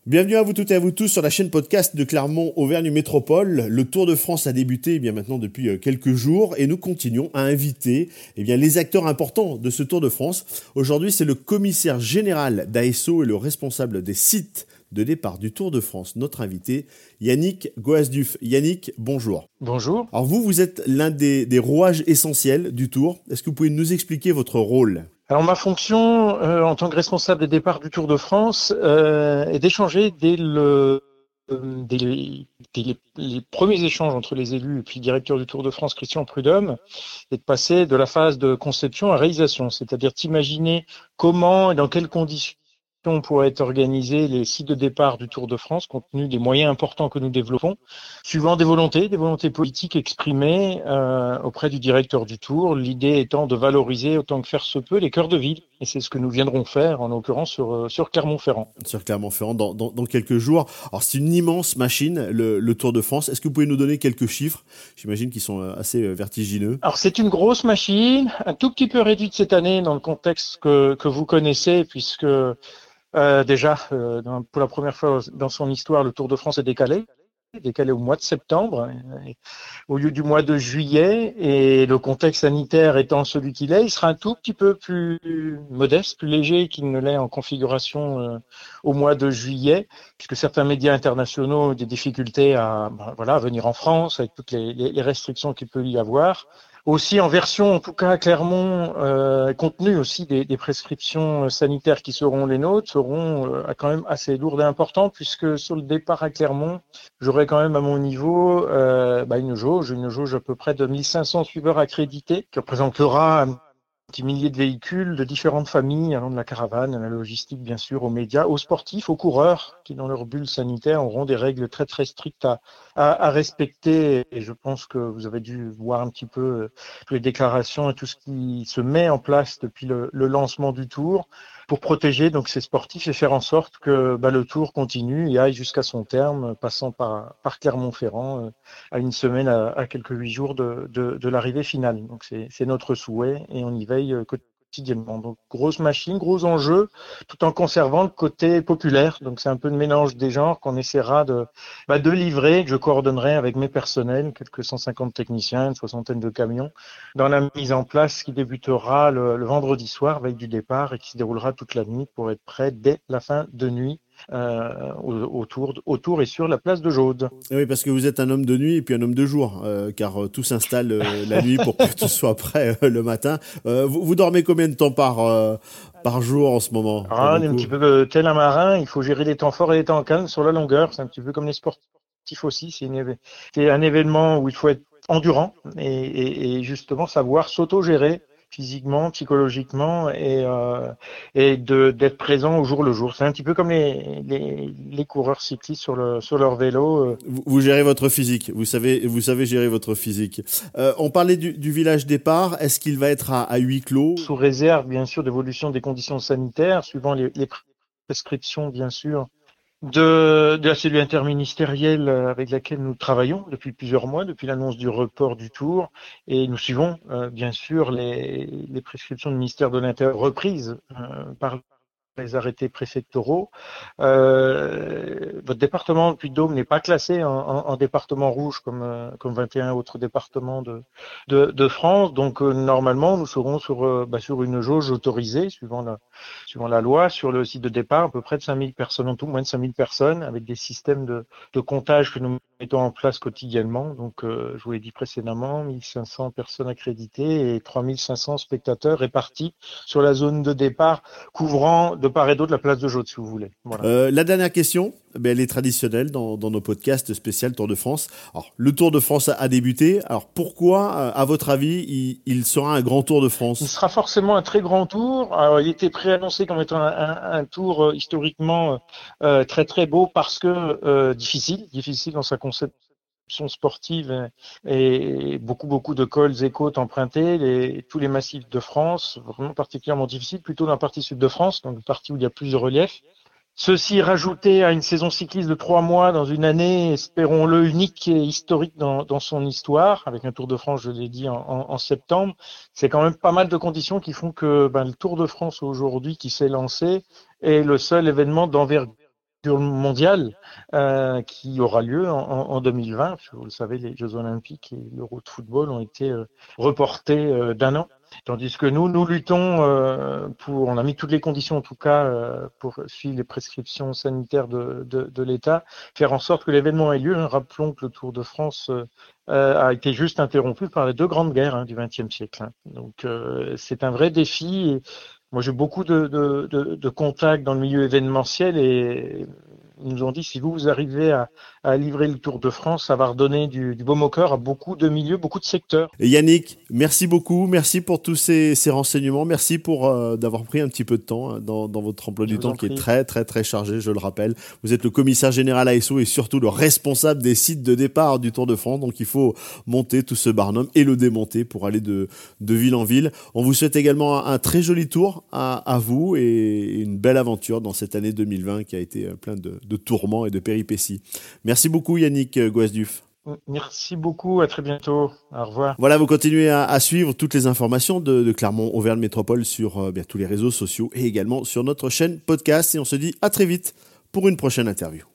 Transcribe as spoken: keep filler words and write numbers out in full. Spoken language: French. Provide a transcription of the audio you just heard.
Bienvenue à vous toutes et à vous tous sur la chaîne podcast de Clermont-Auvergne Métropole. Le Tour de France a débuté eh bien maintenant depuis quelques jours et nous continuons à inviter eh bien, les acteurs importants de ce Tour de France. Aujourd'hui, c'est le commissaire général d'A S O et le responsable des sites de départ du Tour de France, notre invité, Yannick Goasduf. Yannick, bonjour. Bonjour. Alors vous, vous êtes l'un des, des rouages essentiels du Tour. Est-ce que vous pouvez nous expliquer votre rôle ? Alors ma fonction euh, en tant que responsable des départs du Tour de France euh, est d'échanger dès, le, euh, dès, les, dès les, les premiers échanges entre les élus et puis le directeur du Tour de France, Christian Prudhomme, et de passer de la phase de conception à réalisation, c'est-à-dire d'imaginer comment et dans quelles conditions pourraient être organisés les sites de départ du Tour de France, compte tenu des moyens importants que nous développons, suivant des volontés, des volontés politiques exprimées euh, auprès du directeur du Tour, l'idée étant de valoriser autant que faire se peut les cœurs de ville. Et c'est ce que nous viendrons faire, en l'occurrence sur, sur Clermont-Ferrand. Sur Clermont-Ferrand, dans, dans, dans quelques jours. Alors c'est une immense machine, le, le Tour de France. Est-ce que vous pouvez nous donner quelques chiffres ? J'imagine qu'ils sont assez vertigineux. Alors c'est une grosse machine, un tout petit peu réduite cette année dans le contexte que, que vous connaissez, puisque Euh, déjà, euh, dans, pour la première fois dans son histoire, le Tour de France est décalé, décalé au mois de septembre, et, au lieu du mois de juillet, et le contexte sanitaire étant celui qu'il est, il sera un tout petit peu plus modeste, plus léger qu'il ne l'est en configuration euh, au mois de juillet, puisque certains médias internationaux ont des difficultés à, ben, voilà, à venir en France, avec toutes les, les, les restrictions qu'il peut y avoir. Aussi en version, en tout cas à Clermont, euh, compte tenu aussi des, des prescriptions sanitaires qui seront les nôtres, seront euh, quand même assez lourdes et importantes, puisque sur le départ à Clermont, j'aurai quand même à mon niveau euh, bah une jauge, une jauge à peu près de mille cinq cents suiveurs accrédités, qui représentera un petit millier de véhicules de différentes familles, allant de la caravane, à la logistique bien sûr, aux médias, aux sportifs, aux coureurs, qui dans leur bulle sanitaire auront des règles très très strictes à, à, à respecter. Et je pense que vous avez dû voir un petit peu les déclarations et tout ce qui se met en place depuis le, le lancement du Tour pour protéger donc ces sportifs et faire en sorte que bah, le Tour continue et aille jusqu'à son terme, passant par, par Clermont-Ferrand euh, à une semaine, à, à quelques huit jours de, de, de l'arrivée finale. Donc c'est, c'est notre souhait et on y veille quotidiennement. Donc grosse machine, gros enjeu, tout en conservant le côté populaire. Donc c'est un peu le mélange des genres qu'on essaiera de, bah, de livrer, que je coordonnerai avec mes personnels, quelques cent cinquante techniciens, une soixantaine de camions, dans la mise en place qui débutera le, le vendredi soir, veille du départ, et qui se déroulera toute la nuit pour être prêt dès la fin de nuit. Euh, autour, autour et sur la place de Jaude. Oui, parce que vous êtes un homme de nuit et puis un homme de jour, euh, car euh, tout s'installe euh, la nuit pour que tout soit prêt euh, le matin. Euh, vous, vous dormez combien de temps par, euh, par jour en ce moment ? Ah, on est un petit peu tel un marin, il faut gérer les temps forts et les temps calmes sur la longueur. C'est un petit peu comme les sportifs aussi. C'est, une, c'est un événement où il faut être endurant et, et, et justement savoir s'auto-gérer physiquement, psychologiquement et, euh, et de, d'être présent au jour le jour. C'est un petit peu comme les, les, les coureurs cyclistes sur, le, sur leur vélo. Vous, vous gérez votre physique, vous savez, vous savez gérer votre physique. Euh, on parlait du, du village départ, est-ce qu'il va être à, à huis clos ? Sous réserve, bien sûr, d'évolution des conditions sanitaires, suivant les, les prescriptions, bien sûr, de, de la cellule interministérielle avec laquelle nous travaillons depuis plusieurs mois, depuis l'annonce du report du Tour, et nous suivons euh, bien sûr les, les prescriptions du ministère de l'Intérieur reprises euh, par les arrêtés préfectoraux. Euh, votre département, le Puy-de-Dôme, n'est pas classé en, en, en département rouge comme, euh, comme vingt et un autres départements de, de, de France. Donc, euh, normalement, nous serons sur, euh, bah, sur une jauge autorisée, suivant la, suivant la loi, sur le site de départ, à peu près de cinq mille personnes en tout, moins de cinq mille personnes, avec des systèmes de, de comptage que nous mettons en place quotidiennement. Donc, euh, je vous l'ai dit précédemment, mille cinq cents personnes accréditées et trois mille cinq cents spectateurs répartis sur la zone de départ, couvrant de part et d'autre la place de Jaude, si vous voulez. Voilà. Euh, la dernière question, ben, elle est traditionnelle dans, dans nos podcasts spécial Tour de France. Alors, le Tour de France a, a débuté. Alors, pourquoi, à votre avis, il, il sera un grand Tour de France ? Il sera forcément un très grand tour. Alors, il était préannoncé comme étant un, un, un tour euh, historiquement euh, très très beau parce que euh, difficile, difficile dans sa conception sportive et beaucoup beaucoup de cols et côtes empruntées, les, tous les massifs de France, vraiment particulièrement difficile, plutôt dans la partie sud de France, donc une partie où il y a plus de relief. Ceci rajouté à une saison cycliste de trois mois dans une année, espérons-le, unique et historique dans, dans son histoire, avec un Tour de France, je l'ai dit, en, en, en septembre. C'est quand même pas mal de conditions qui font que ben, le Tour de France aujourd'hui qui s'est lancé est le seul événement d'envergure mondial euh, qui aura lieu en, en deux mille vingt. Vous le savez, les Jeux Olympiques et l'Euro de football ont été euh, reportés euh, d'un an. Tandis que nous, nous luttons euh, pour, on a mis toutes les conditions en tout cas euh, pour suivre les prescriptions sanitaires de, de, de l'État, faire en sorte que l'événement ait lieu. Rappelons que le Tour de France euh, a été juste interrompu par les deux grandes guerres hein, du vingtième siècle. Hein. Donc euh, c'est un vrai défi. Et moi, j'ai beaucoup de, de, de, de contacts dans le milieu événementiel et ils nous ont dit si vous, vous arrivez à, à livrer le Tour de France, ça va redonner du, du baume au cœur à beaucoup de milieux, beaucoup de secteurs. Et Yannick, merci beaucoup, merci pour tous ces, ces renseignements, merci pour euh, d'avoir pris un petit peu de temps hein, dans, dans votre emploi du temps qui est très très très chargé, je le rappelle. Vous êtes le commissaire général A S O et surtout le responsable des sites de départ du Tour de France, donc il faut monter tout ce barnum et le démonter pour aller de, de ville en ville. On vous souhaite également un, un très joli tour à, à vous et une belle aventure dans cette année deux mille vingt qui a été plein de, de tourments et de péripéties. Merci beaucoup Yannick Goasduf. Merci beaucoup, à très bientôt, au revoir. Voilà, vous continuez à, à suivre toutes les informations de, de Clermont-Auvergne Métropole sur euh, bien, tous les réseaux sociaux et également sur notre chaîne podcast et on se dit à très vite pour une prochaine interview.